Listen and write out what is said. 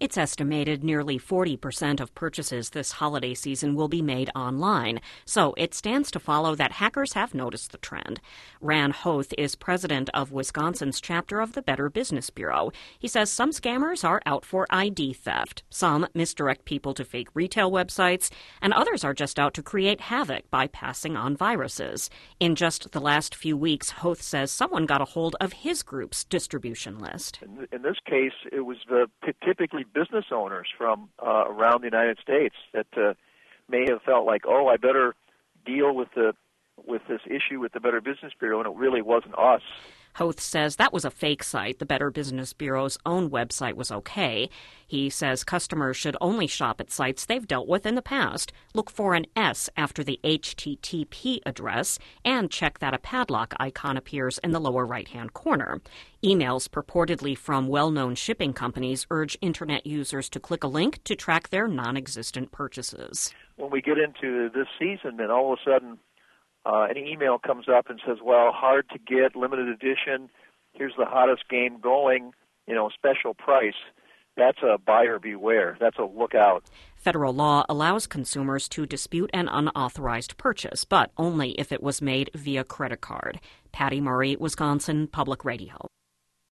It's estimated nearly 40% of purchases this holiday season will be made online, so it stands to follow that hackers have noticed the trend. Ran Hoth is president of Wisconsin's chapter of the Better Business Bureau. He says some scammers are out for ID theft, some misdirect people to fake retail websites, and others are just out to create havoc by passing on viruses. In just the last few weeks, Hoth says someone got a hold of his group's distribution list. In this case, it was typically business owners from around the United States that may have felt like, oh, I better deal with this issue with the Better Business Bureau, and it really wasn't us. Hoth says that was a fake site. The Better Business Bureau's own website was okay. He says customers should only shop at sites they've dealt with in the past, look for an S after the HTTP address, and check that a padlock icon appears in the lower right-hand corner. Emails purportedly from well-known shipping companies urge Internet users to click a link to track their non-existent purchases. When we get into this season, then all of a sudden an email comes up and says, well, hard to get, limited edition, here's the hottest game going, special price. That's a buyer beware. That's a look out. Federal law allows consumers to dispute an unauthorized purchase, but only if it was made via credit card. Patty Murray, Wisconsin Public Radio.